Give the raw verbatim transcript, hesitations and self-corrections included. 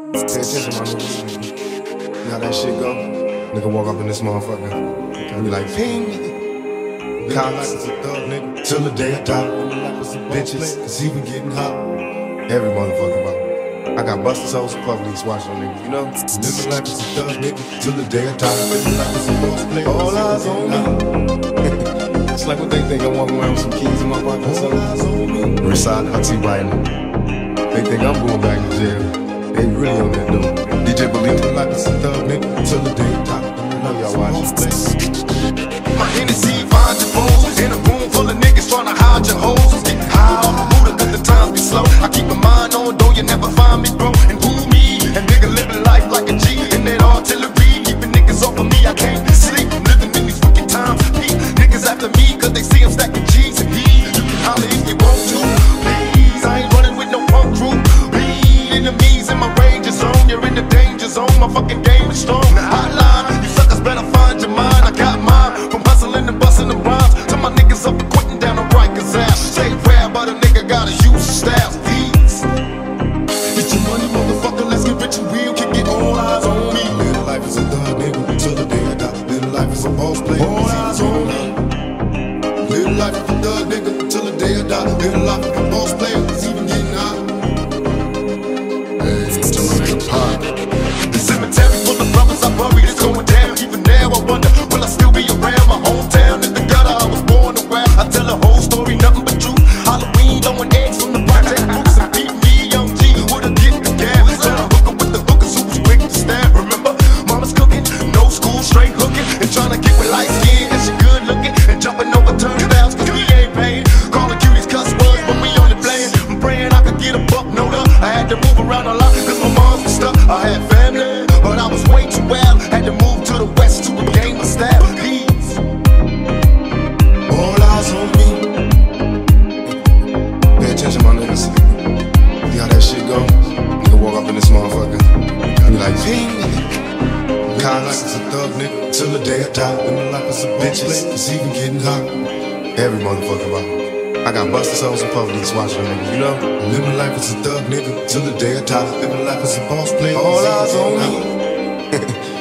Pay attention, my niggas. You know how that shit go? Nigga walk up in this motherfucker and be like, ping. Call like it's a thug, nigga, till the day I die. Bitches, cause he been getting hot. Every motherfucker about. I got busted souls and police watching niggas, you know? Living like it's a thug, nigga, till the day I die. Living like it's a boss play. All eyes on me. It's like what they think, I'm walking around with some keys in my pocket or something. Reside, I see right now. They think I'm going back to jail. They really on that dope. D J believe me like it's a thug, nigga, till the day I die. I know y'all watching. My Hennessy finds your foes in a room full of niggas tryna hide your hoes. Get high off the Buddha cause the times be slow. I keep my mind on, though you never find me, bro. And who me? And nigga living life like a G. And that artillery keeping niggas off of me. I can't sleep, living in these wicked times. He, niggas after me cause they see I'm stacking G's. And he, you can holler if you want to. Please, I ain't running with no punk crew. Bleed enemies in my ranger zone. You're in the danger zone, my fucking game is strong. Hotline, you suckers better find your mind. I got mine from hustling and busting the rhymes. To my niggas up and quitting down the Rikers ass. Say rap, but a nigga gotta use the styles. These, get your money, motherfucker. Let's get rich and real. Kick it, all eyes on me. Little life is a thug, nigga, till the day I die. Little life is a boss player. All eyes on me. Little life is a thug, nigga, till the day I die. Little life is a boss player. It's even getting hot. Hey, to my nigga Pop. The cemetery full of brothers I buried is going down. Even now I wonder, will I still be around? My hometown in the gutter, I was born around. I tell a whole story, nothing but truth. Halloween, throwing eggs from the project books. And beat me, young G, would've get the gas. Then I hook up with the hookers who was quick to stab. Remember, mama's cooking, no school, straight hooking. And trying to get with light skin, and she good looking. And jumping over turnstiles, cause we ain't paying. Calling cuties cuss words, but we only playing. I'm praying I could get a buck, no duh. I had to move around a lot, cause my mom's was stuck. I had family, but I was way too wild. Had to move to the west to regain my style. Please, All eyes on me. Pay attention, my niggas. See how that shit go? Nigga walk up in this motherfucker and be like, ping. Call like it's a thug, nigga, till the day I die. Living like it's a bitches, cause he been getting hot. Every motherfucker about. I got busted souls and police watching niggas, you know? Living life as a thug, nigga, till the day I die. Living life as a boss player. All eyes on me.